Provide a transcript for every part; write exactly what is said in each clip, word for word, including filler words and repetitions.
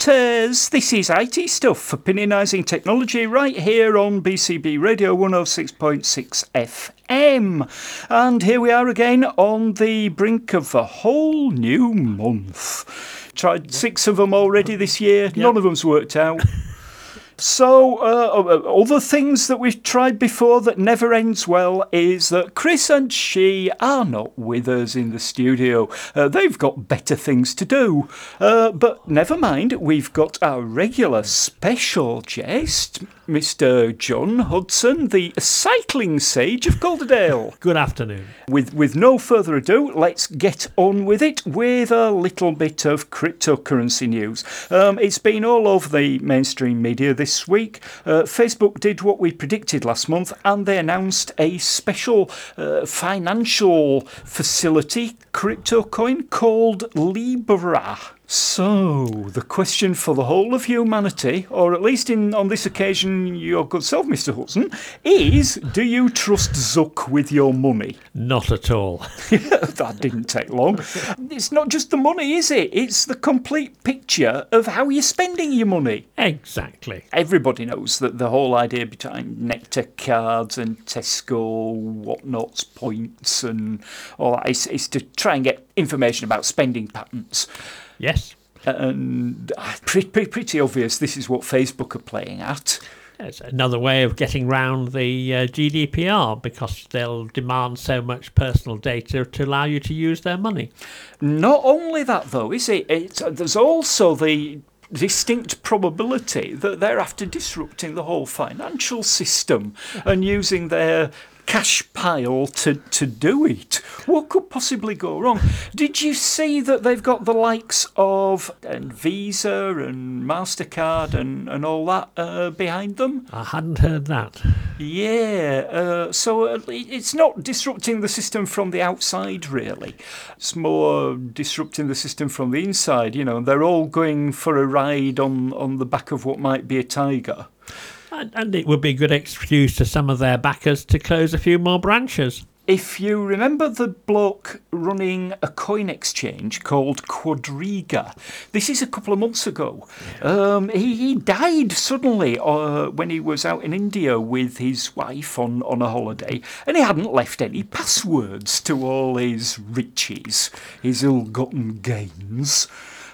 Montes. This is I T Stuff, opinionising technology right here on B C B Radio one oh six point six F M. And here we are again on the brink of a whole new month. Tried six of them already this year. Yep. None of them's worked out. So, uh, other things that we've tried before that never ends well is that Chris and she are not with us in the studio. Uh, they've got better things to do. Uh, but never mind, we've got our regular special guest, Mister John Hudson, the cycling sage of Calderdale. Good afternoon. With, with no further ado, let's get on with it with a little bit of cryptocurrency news. Um, it's been all over the mainstream media this This week. Uh, Facebook did what we predicted last month, and they announced a special uh, financial facility, crypto coin, called Libra. So, the question for the whole of humanity, or at least in on this occasion your good self, Mister Hudson, is, do you trust Zuck with your money? Not at all. That didn't take long. It's not just the money, is it? It's the complete picture of how you're spending your money. Exactly. Everybody knows that the whole idea behind Nectar cards and Tesco whatnots, points and all that is, is to try and get information about spending patterns. Yes. And pretty, pretty, pretty obvious this is what Facebook are playing at. It's another way of getting round the uh, G D P R because they'll demand so much personal data to allow you to use their money. Not only that, though, is it? It's, there's also the distinct probability that they're after disrupting the whole financial system and using their cash pile to, to do it. What could possibly go wrong? Did you see that they've got the likes of and Visa and MasterCard and, and all that uh, behind them? I hadn't heard that. Yeah, uh, so it's not disrupting the system from the outside, really. It's more disrupting the system from the inside. You know, they're all going for a ride on, on the back of what might be a tiger. And it would be a good excuse to some of their backers to close a few more branches. If you remember the bloke running a coin exchange called Quadriga, this is a couple of months ago. Yeah. Um, he, he died suddenly uh, when he was out in India with his wife on, on a holiday, and he hadn't left any passwords to all his riches, his ill-gotten gains.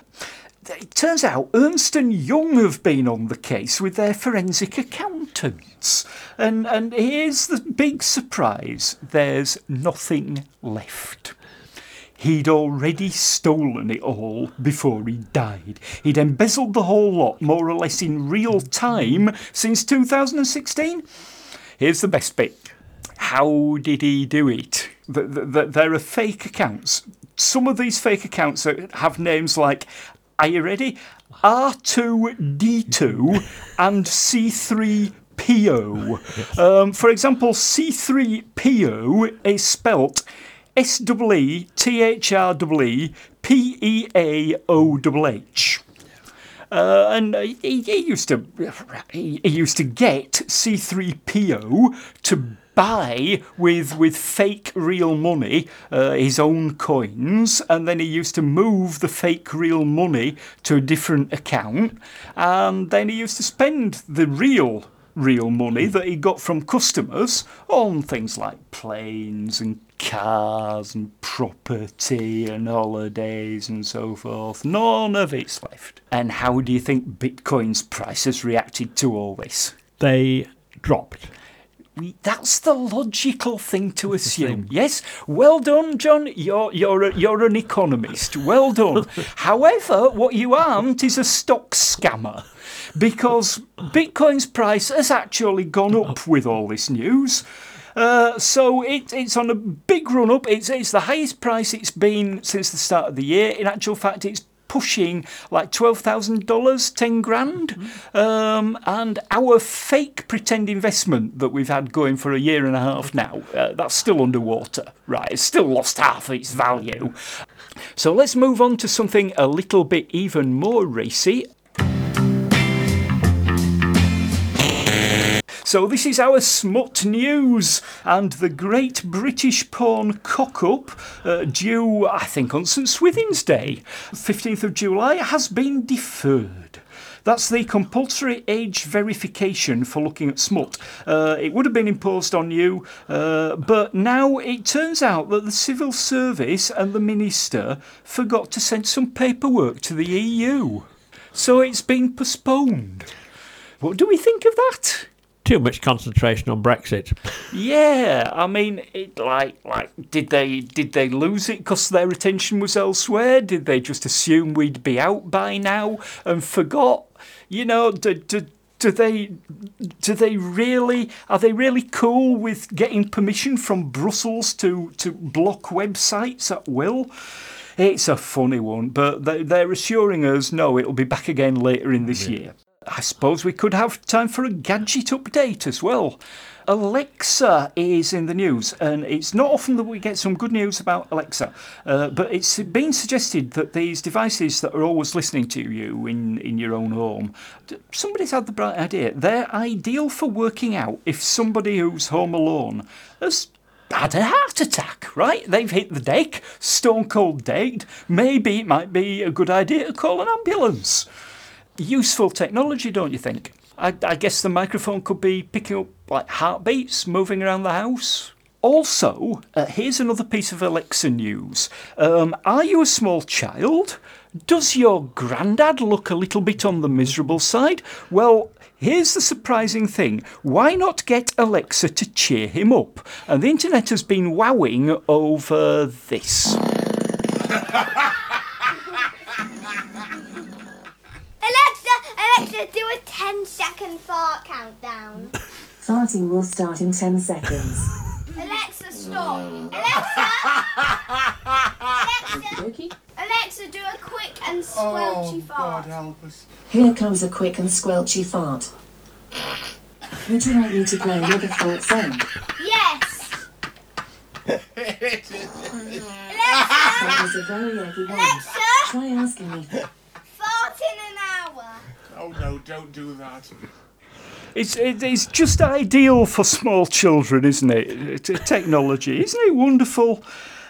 It turns out Ernst and Young have been on the case with their forensic accountants. And, and here's the big surprise. There's nothing left. He'd already stolen it all before he died. He'd embezzled the whole lot more or less in real time since two thousand sixteen. Here's the best bit. How did he do it? The, the, the, there are fake accounts. Some of these fake accounts have names like, are you ready? R two D two and C three P O. Um, for example, C three P O is spelt S E E T H R E E P E A O H H. Uh, and he, he used to he, he used to get C three P O to buy with with fake real money uh, his own coins, and then he used to move the fake real money to a different account, and then he used to spend the real real money that he got from customers on things like planes and cars and property and holidays and so forth. None of it's left. And how do you think Bitcoin's price has reacted to all this? They dropped. That's the logical thing to assume. Yes, well done, John. You're you're a, you're an economist. Well done. However, what you aren't is a stock scammer, because Bitcoin's price has actually gone up with all this news. Uh, so it, it's on a big run up. It's it's the highest price it's been since the start of the year. In actual fact, it's pushing like twelve thousand dollars, ten grand. Mm-hmm. Um, and our fake pretend investment that we've had going for a year and a half now, uh, that's still underwater. Right, it's still lost half its value. So let's move on to something a little bit even more racy. So this is our smut news, and the Great British Porn Cock-Up, uh, due, I think, on St Swithin's Day, fifteenth of July, has been deferred. That's the compulsory age verification for looking at smut. Uh, it would have been imposed on you, uh, but now it turns out that the civil service and the minister forgot to send some paperwork to the E U. So it's been postponed. What do we think of that? Too much concentration on Brexit. Yeah, I mean, it like like did they did they lose it because their attention was elsewhere? Did they just assume we'd be out by now and forgot? You know, do, do, do they do they really are they really cool with getting permission from Brussels to to block websites at will? It's a funny one, but they, they're assuring us no, it'll be back again later in this year. I suppose we could have time for a gadget update as well. Alexa is in the news, and it's not often that we get some good news about Alexa, uh, but it's been suggested that these devices that are always listening to you in, in your own home, somebody's had the bright idea. They're ideal for working out if somebody who's home alone has had a heart attack, right? They've hit the deck, stone cold dead. Maybe it might be a good idea to call an ambulance. Useful technology, don't you think? I, I guess the microphone could be picking up like heartbeats moving around the house. Also, uh, here's another piece of Alexa news. Um, are you a small child? Does your granddad look a little bit on the miserable side? Well, here's the surprising thing. Why not get Alexa to cheer him up? And the internet has been wowing over this. Alexa, do a ten second fart countdown. Farting will start in ten seconds. Alexa, stop. Alexa! Alexa! Alexa, do a quick and squelchy oh, fart. God help us. Here comes a quick and squelchy fart. Would you like me to play another fart song? Yes! Alexa! Alexa! That was a very heavy one. Alexa! Try asking me. Fart in an hour. Oh no, don't do that. It's, it, it's just ideal for small children, isn't it? T- technology, isn't it wonderful?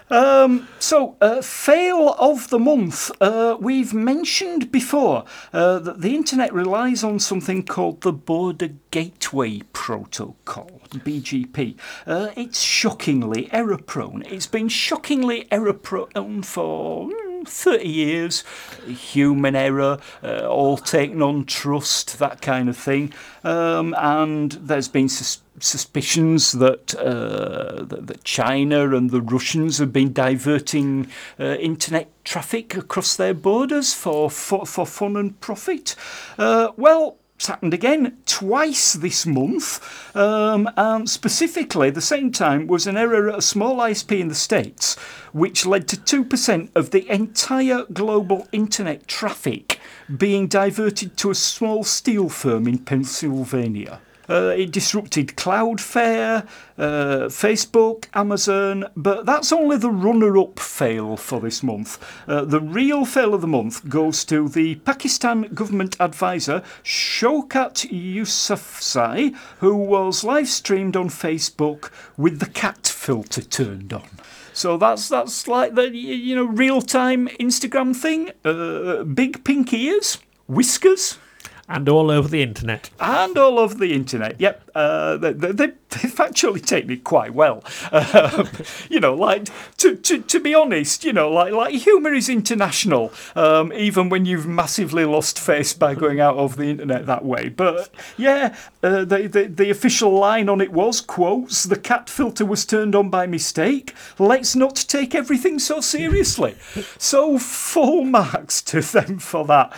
Um, so, uh, fail of the month. Uh, we've mentioned before uh, that the internet relies on something called the Border Gateway Protocol, B G P. Uh, it's shockingly error-prone. It's been shockingly error-prone for mm, thirty years. Human error, uh, all taken on trust, that kind of thing. Um, and there's been sus- suspicions that, uh, that that China and the Russians have been diverting uh, internet traffic across their borders for for, for fun and profit. Uh, well, it's happened again twice this month, um, and specifically the same time was an error at a small I S P in the States, which led to two percent of the entire global internet traffic being diverted to a small steel firm in Pennsylvania. Uh, it disrupted Cloudflare, uh, Facebook, Amazon, but that's only the runner-up fail for this month. Uh, the real fail of the month goes to the Pakistan government advisor Shaukat Yousafzai, who was live-streamed on Facebook with the cat filter turned on. So that's that's like the you know real-time Instagram thing. Uh, big pink ears, whiskers. And all over the internet. And all over the internet, yep. Uh, they, they, they've actually taken it quite well. Um, you know, like, to, to to be honest, you know, like like humour is international, um, even when you've massively lost face by going out over the internet that way. But, yeah, uh, the, the, the official line on it was, quotes, the cat filter was turned on by mistake. Let's not take everything so seriously. So, full marks to them for that.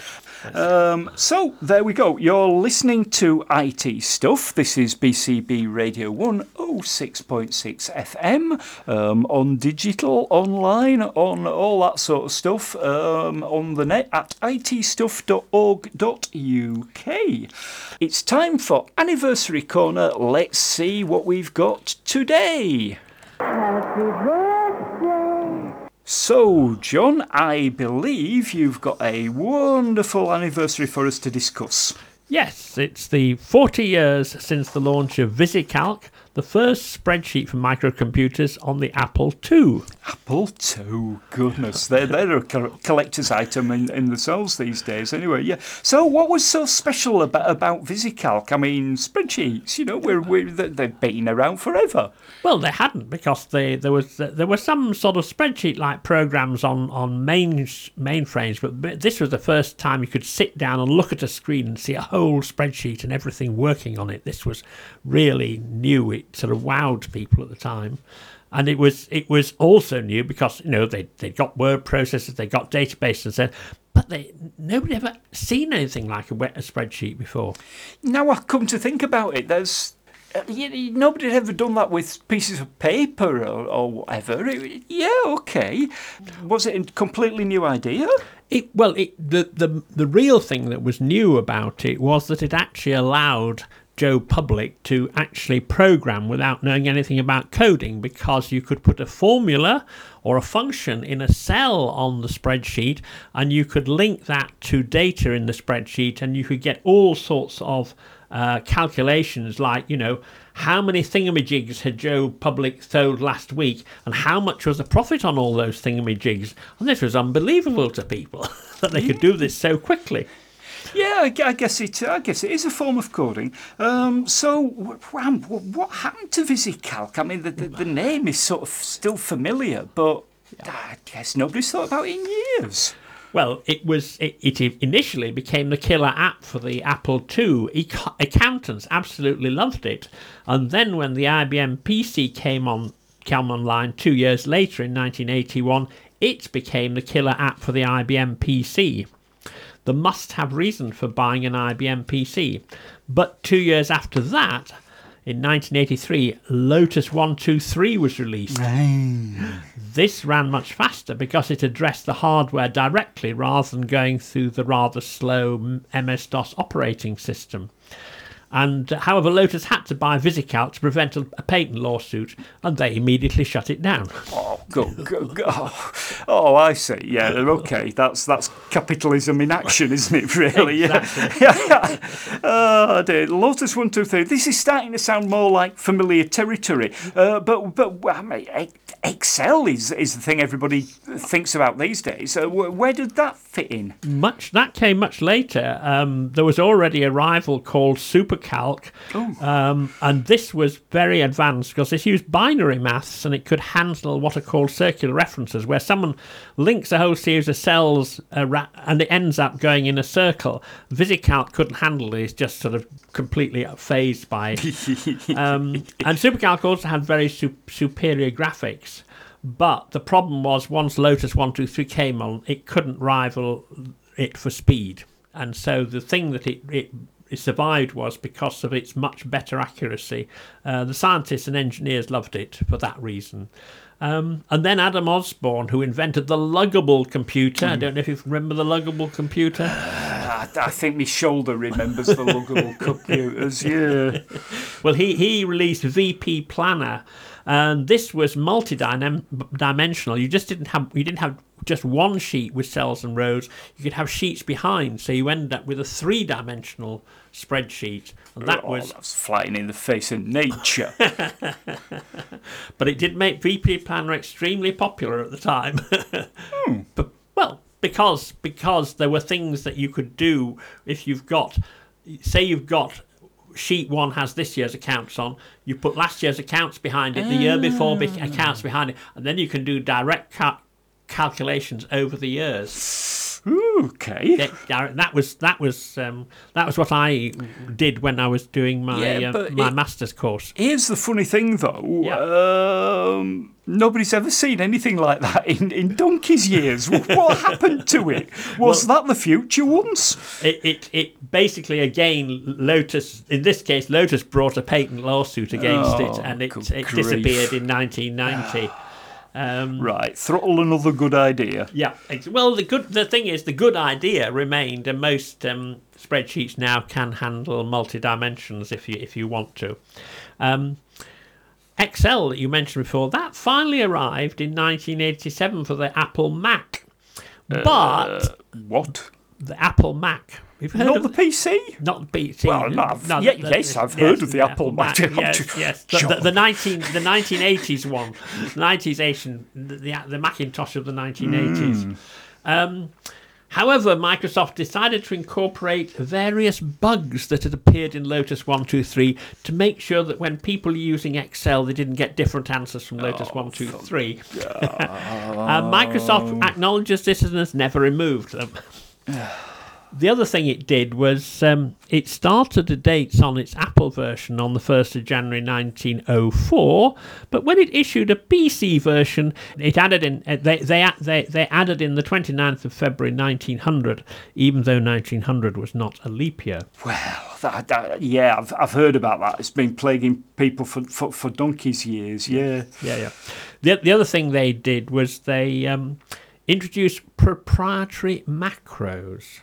Um, so, there we go. You're listening to I T Stuff. This is B C B Radio one oh six point six F M, um, on digital, online, on all that sort of stuff, um, on the net at I T stuff dot org dot U K. It's time for Anniversary Corner. Let's see what we've got today. Happy birthday! So, John, I believe you've got a wonderful anniversary for us to discuss. Yes, it's the forty years since the launch of VisiCalc, the first spreadsheet for microcomputers on the Apple two. Apple two, goodness, they're, they're a co- collector's item in, in themselves these days anyway, yeah. So what was so special about, about VisiCalc? I mean, spreadsheets, you know, we're, we're, they've been around forever. Well, they hadn't, because they, there was there were some sort of spreadsheet-like programs on, on main mainframes, but this was the first time you could sit down and look at a screen and see a whole spreadsheet and everything working on it. This was really new. It sort of wowed people at the time. And it was it was also new because, you know, they they got word processors, they got databases and so, but they nobody ever seen anything like a, a spreadsheet before. Now I come to think about it, there's uh, you, you- nobody had ever done that with pieces of paper or, or whatever. It- yeah, okay. Was it a completely new idea? It well, it the, the the real thing that was new about it was that it actually allowed Joe Public to actually program without knowing anything about coding, because you could put a formula or a function in a cell on the spreadsheet and you could link that to data in the spreadsheet, and you could get all sorts of uh, calculations like, you know, how many thingamajigs had Joe Public sold last week and how much was the profit on all those thingamajigs. And this was unbelievable to people that they could do this so quickly. Yeah, I, gu- I guess it. I guess it is a form of coding. Um, so, wh- Ram, wh- what happened to VisiCalc? I mean, the, the, the name is sort of still familiar, but I guess nobody's thought about it in years. Well, it was it, it initially became the killer app for the Apple two. Eco- accountants absolutely loved it, and then when the I B M P C came on came online two years later in nineteen eighty-one, it became the killer app for the I B M P C. The must-have reason for buying an I B M P C. But two years after that, in nineteen eighty-three, Lotus one two three was released. This ran much faster because it addressed the hardware directly rather than going through the rather slow M S DOS operating system. And uh, however, Lotus had to buy VisiCalc to prevent a, a patent lawsuit, and they immediately shut it down. Oh, go, go, go. Oh, oh, I see. Yeah, okay. That's that's capitalism in action, isn't it? Really? Exactly. Yeah. yeah. Oh dear. Lotus one two three. This is starting to sound more like familiar territory. Uh, but but I mean, Excel is is the thing everybody thinks about these days. Uh, wh- where did that fit in? Much that came much later. Um, there was already a rival called SuperCalc, um, and this was very advanced because it used binary maths and it could handle what are called circular references, where someone links a whole series of cells uh, ra- and it ends up going in a circle. VisiCalc couldn't handle it; it's just sort of completely phased by it. um, and SuperCalc also had very su- superior graphics. But the problem was, once Lotus one two three came on, it couldn't rival it for speed. And so the thing that it, it, it survived was because of its much better accuracy. Uh, the scientists and engineers loved it for that reason. Um, and then Adam Osborne, who invented the luggable computer. I don't know if you remember the luggable computer. I, I think my shoulder remembers the luggable computers. Yeah. Well, he, he released V P Planner, and this was multi-dimensional. You just didn't have you didn't have just one sheet with cells and rows. You could have sheets behind, so you end up with a three-dimensional spreadsheet, and that oh, was. that's flying in the face of nature. But it did make V P Planner extremely popular at the time. hmm. But well, because because there were things that you could do if you've got, say you've got. Sheet one has this year's accounts on. You put last year's accounts behind it, the year before be- accounts behind it, and then you can do direct cal- calculations over the years. Ooh, okay. Yeah, direct- that was that was um, that was what I did when I was doing my Yeah, uh, but my it- master's course. Here's the funny thing, though. Yeah. Um, nobody's ever seen anything like that in, in donkey's years. What, what happened to it? Was Well- that the future once? It, it it basically again Lotus in this case Lotus brought a patent lawsuit against Oh, it, and it good it grief. disappeared in nineteen ninety. Um, Right, throttle another good idea. Yeah. ex- Well, the good the thing is, the good idea remained, and most um, spreadsheets now can handle multi dimensions if you if you want to. Um, Excel that you mentioned before, that finally arrived in nineteen eighty-seven for the Apple Mac, but Uh, what? the Apple Mac. You've heard Not of the P C? Not the P C. Well, no, I've- No, yeah, the- yes, the- I've heard of the Apple Mac. Yes, yes. The, the, the nineteen the nineteen eighties one, the nineties Asian, the, the the Macintosh of the nineteen eighties. Hmm. Um, however, Microsoft decided to incorporate various bugs that had appeared in Lotus one two three to make sure that when people were using Excel, they didn't get different answers from Lotus one two three. uh, Microsoft acknowledges this and has never removed them. The other thing it did was um, it started the dates on its Apple version on the first of January nineteen oh four, but when it issued a P C version, it added in uh, they, they they they added in the twenty-ninth of February nineteen hundred, even though nineteen hundred was not a leap year. Well, that, that, yeah, I've, I've heard about that. It's been plaguing people for, for, for donkey's years, yeah. Yeah, yeah. The the other thing they did was they um, introduced proprietary macros.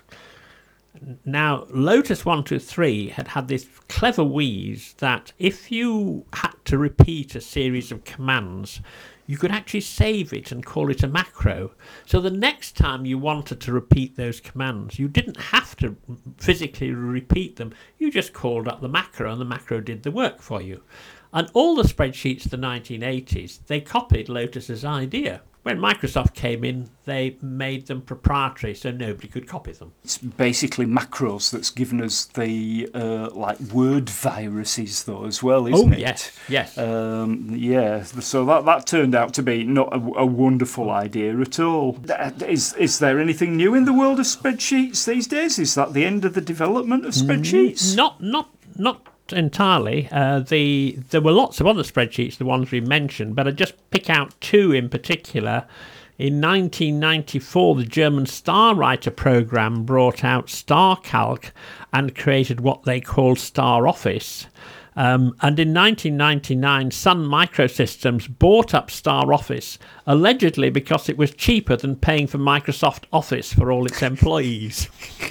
Now, Lotus one two three had had this clever wheeze that if you had to repeat a series of commands, you could actually save it and call it a macro. So the next time you wanted to repeat those commands, you didn't have to physically repeat them. You just called up the macro and the macro did the work for you. And all the spreadsheets of the nineteen eighties, they copied Lotus's idea. When Microsoft came in, they made them proprietary so nobody could copy them. It's basically macros that's given us the uh, like word viruses though as well, isn't oh, it? yes, yes. Um, yeah, so that, that turned out to be not a, a wonderful idea at all. Is, is there anything new in the world of spreadsheets these days? Is that the end of the development of spreadsheets? Not, not, not entirely. Uh, the there were lots of other spreadsheets, the ones we mentioned, but I just pick out two in particular. In nineteen ninety-four, the German StarWriter program brought out StarCalc and created what they called StarOffice. Um, and in nineteen ninety-nine, Sun Microsystems bought up StarOffice, allegedly because it was cheaper than paying for Microsoft Office for all its employees.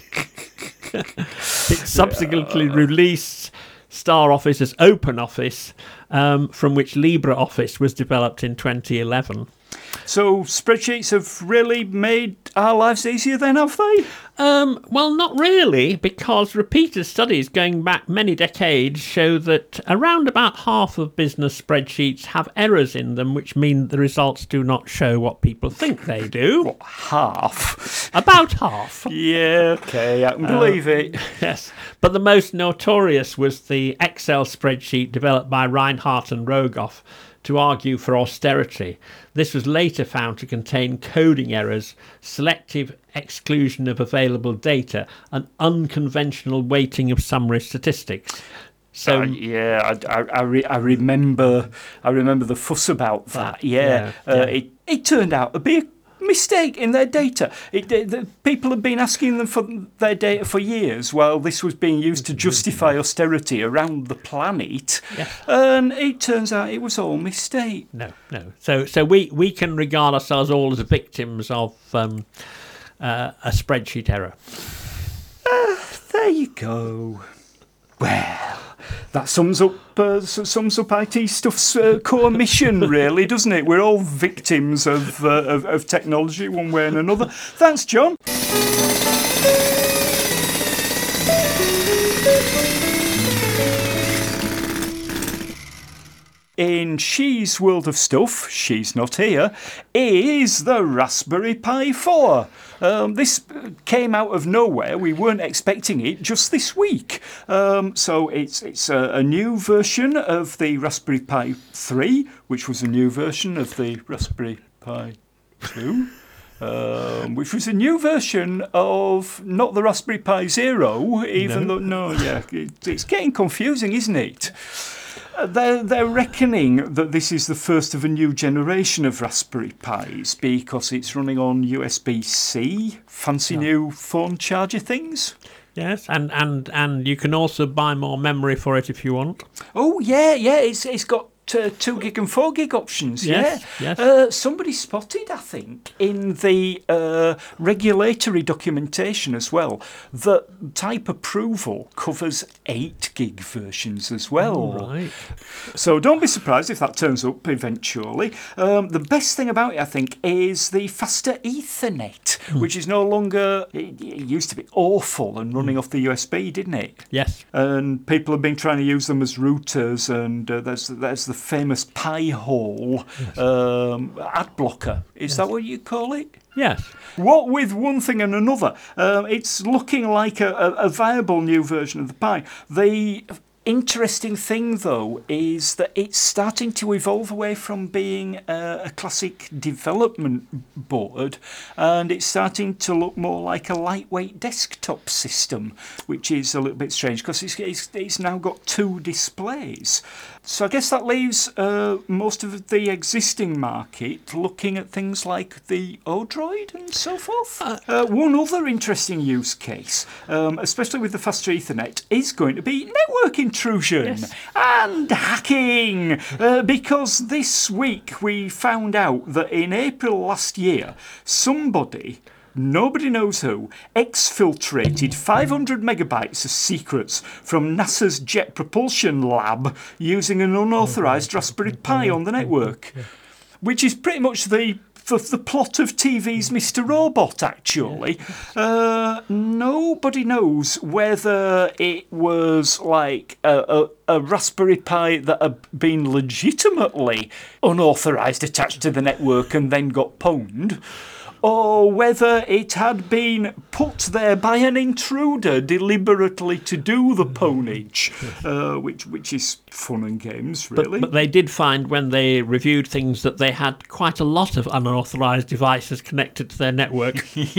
It subsequently released StarOffice as OpenOffice, um, from which LibreOffice was developed in twenty eleven. So spreadsheets have really made our lives easier then, have they? Um, well, not really, because repeated studies going back many decades show that around about half of business spreadsheets have errors in them, which mean the results do not show what people think they do. What, half? About half. Yeah, okay, I can believe it. Yes, but the most notorious was the Excel spreadsheet developed by Reinhardt and Rogoff to argue for austerity. This was later found to contain coding errors, selective exclusion of available data, and unconventional weighting of summary statistics. So Uh, yeah, I, I, I, re- I remember I remember the fuss about that. Yeah, yeah, uh, yeah. It, it turned out to be a mistake in their data. It, the, the people had been asking them for their data for years while this was being used to justify austerity around the planet. Yeah. And it turns out it was all mistake. no, no. So so we, we can regard ourselves all as victims of um, uh, a spreadsheet error. There you go. Well, that sums up uh, s- sums up I T Stuff's uh, core mission, really, doesn't it? We're all victims of, uh, of of technology, one way and another. Thanks, John. In She's World of Stuff, she's not here, is the Raspberry Pi four. Um, this came out of nowhere. We weren't expecting it just this week. Um, so it's it's a, a new version of the Raspberry Pi three, which was a new version of the Raspberry Pi two. Um, which was a new version of not the Raspberry Pi Zero, even No. though, no, yeah, it, it's getting confusing, isn't it? Uh, They're, they're reckoning that this is the first of a new generation of Raspberry Pis because it's running on U S B C, fancy new phone charger things. Yes, and, and, and you can also buy more memory for it if you want. Oh, yeah, yeah, it's it's got uh, two gig and four gig options. Yes, yeah. yes. Uh, somebody spotted, I think, in the uh, regulatory documentation as well, that type approval covers eight gig versions as well. Right. So don't be surprised if that turns up eventually. Um, the best thing about it, I think, is the faster Ethernet, Hmm. which is no longer. It, it used to be awful and running off the U S B, didn't it? Yes. And people have been trying to use them as routers, and uh, there's there's the famous Pi-hole um, ad blocker. Is that what you call it? Yes. What with one thing and another, um, it's looking like a, a, a viable new version of the Pi. The interesting thing, though, is that it's starting to evolve away from being a, a classic development board, and it's starting to look more like a lightweight desktop system, which is a little bit strange because it's, it's, it's now got two displays. So I guess that leaves uh, most of the existing market looking at things like the Odroid and so forth. Uh, uh, one other interesting use case, um, especially with the faster Ethernet, is going to be network intrusion Yes. and hacking. Uh, because this week we found out that in April last year, somebody, nobody knows who, exfiltrated five hundred megabytes of secrets from NASA's Jet Propulsion Lab using an unauthorised Raspberry Pi on the network, which is pretty much the the, the plot of T V's Mister Robot, actually. Uh, nobody knows whether it was like a, a, a Raspberry Pi that had been legitimately unauthorised attached to the network and then got pwned, or whether it had been put there by an intruder deliberately to do the pwnage, uh, which which is fun and games, really. But, but they did find when they reviewed things that they had quite a lot of unauthorised devices connected to their network.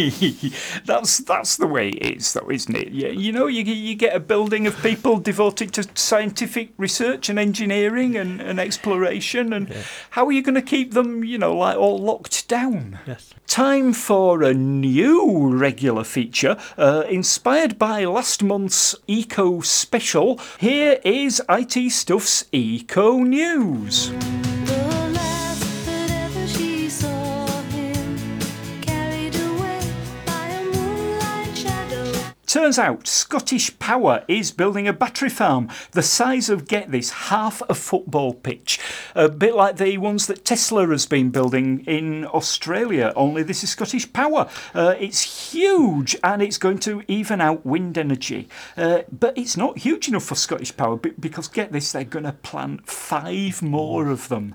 that's that's the way it is, though, isn't it? Yeah, you know, you you get a building of people devoted to scientific research and engineering and, and exploration, and Yeah. how are you going to keep them, you know, like all locked down? Yes. Time for a new regular feature, uh, inspired by last month's Eco Special. Here is I T Stuff's Eco News. The last that ever she saw him, carried away by a moonlight shadow. Turns out Scottish Power is building a battery farm the size of, get this, half a football pitch. A bit like the ones that Tesla has been building in Australia, only this is Scottish Power. Uh, it's huge, and it's going to even out wind energy. Uh, but it's not huge enough for Scottish Power be- because, get this, they're going to plant five more of them.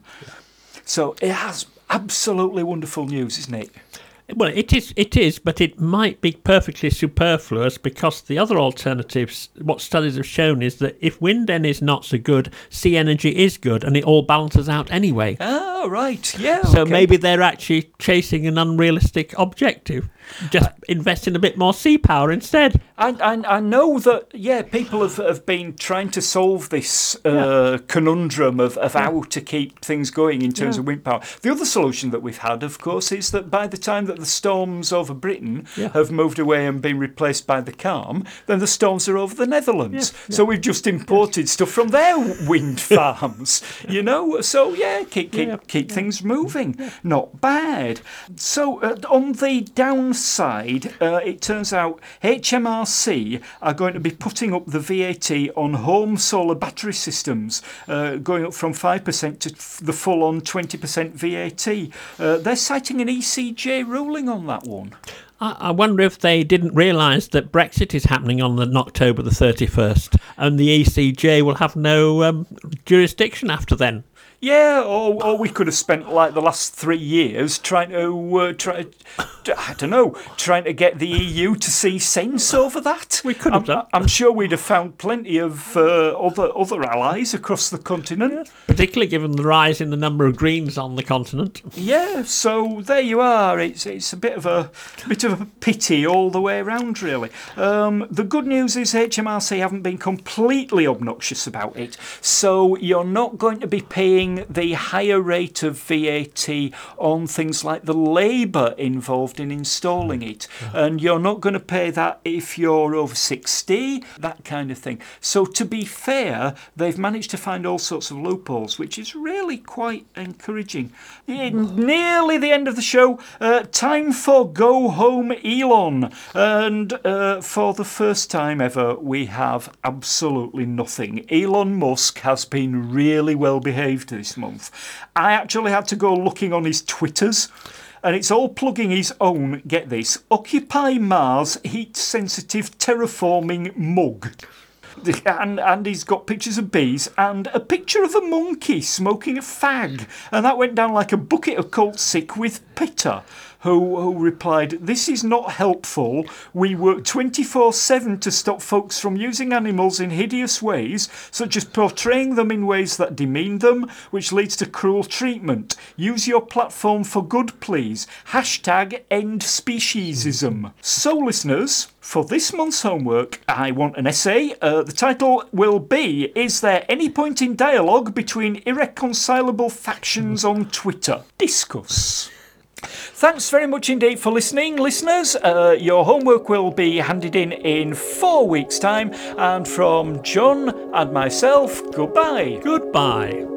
So it has absolutely wonderful news, isn't it? Well, it is, it is, but it might be perfectly superfluous because the other alternatives, what studies have shown is that if wind energy is not so good, sea energy is good, and it all balances out anyway. Oh, right, yeah. So okay. maybe they're actually chasing an unrealistic objective. Just invest in a bit more sea power instead. I, I, I know that, yeah, people have, have been trying to solve this uh, conundrum of, of how to keep things going in terms Yeah. of wind power. The other solution that we've had, of course, is that by the time that the storms over Britain Yeah. have moved away and been replaced by the calm, then the storms are over the Netherlands. Yeah, So we've just imported stuff from their wind farms, you know? So, yeah, keep, keep, Yeah. keep things moving. Not bad. So, uh, on the downside, uh, it turns out H M R C are going to be putting up the V A T on home solar battery systems, uh, going up from five percent to f- the full-on twenty percent V A T. Uh, they're citing an E C J ruling on that one. I, I wonder if they didn't realise that Brexit is happening on the, October the thirty-first, and the E C J will have no um, jurisdiction after then. Yeah, or, or we could have spent like the last three years trying to, uh, try, I don't know, trying to get the E U to see sense over that. We could have I'm, done. I'm sure we'd have found plenty of uh, other other allies across the continent. Particularly given the rise in the number of Greens on the continent. Yeah, so there you are. It's it's a bit of a bit of a pity all the way around, really. Um, the good news is H M R C haven't been completely obnoxious about it, so you're not going to be paying paying the higher rate of V A T on things like the labour involved in installing it. And you're not going to pay that if you're over sixty, that kind of thing. So to be fair, they've managed to find all sorts of loopholes, which is really quite encouraging. Yeah, nearly the end of the show. Uh, time for Go Home Elon. And uh, for the first time ever, we have absolutely nothing. Elon Musk has been really well behaved this month. I actually had to go looking on his Twitters, and it's all plugging his own, get this, Occupy Mars heat-sensitive terraforming mug. And, and he's got pictures of bees and a picture of a monkey smoking a fag. And that went down like a bucket of cold sick with Peter, who, who replied, "This is not helpful. We work twenty-four seven to stop folks from using animals in hideous ways, such as portraying them in ways that demean them, which leads to cruel treatment. Use your platform for good, please. Hashtag end speciesism." So, listeners, for this month's homework, I want an essay. Uh, the title will be, "Is there any point in dialogue between irreconcilable factions on Twitter? Discuss." Thanks very much indeed for listening, listeners. Uh, your homework will be handed in in four weeks' time. And from John and myself, goodbye. Goodbye.